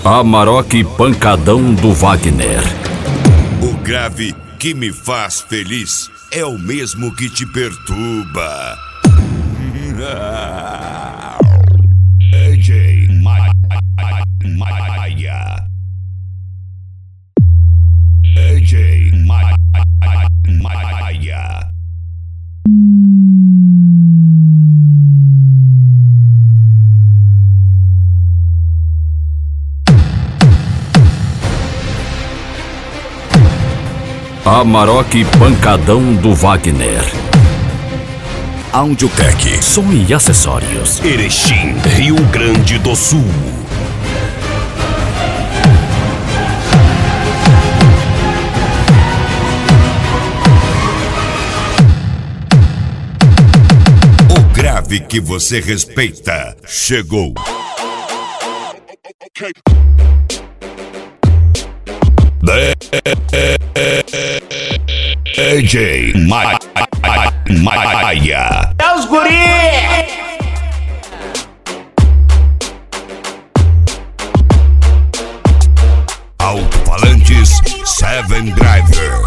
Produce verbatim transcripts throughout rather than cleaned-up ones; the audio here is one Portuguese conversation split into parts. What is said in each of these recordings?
Amarok Pancadão do Wagner. O grave que me faz feliz é o mesmo que te perturba. A J Maia. A J Maia. Amarok Pancadão do Wagner. Audiotec, som e acessórios. Erechim, Rio Grande do Sul. O grave que você respeita chegou. A J Maia. É os guri! Alto-falantes Seven Driver.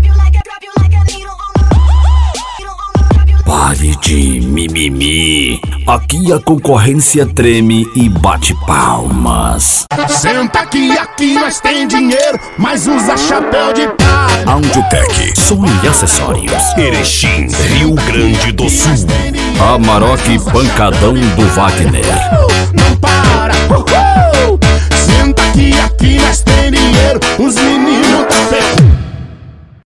Pare de mimimi. Aqui a concorrência treme e bate palmas. Senta que aqui nós tem dinheiro, mas usa chapéu de palha. Audiotec, Som e acessórios. Erechim, Rio Grande do Sul. Amarok Pancadão do Wagner. Não para, uhul. Senta que aqui nós tem dinheiro, os meninos tá ferrando.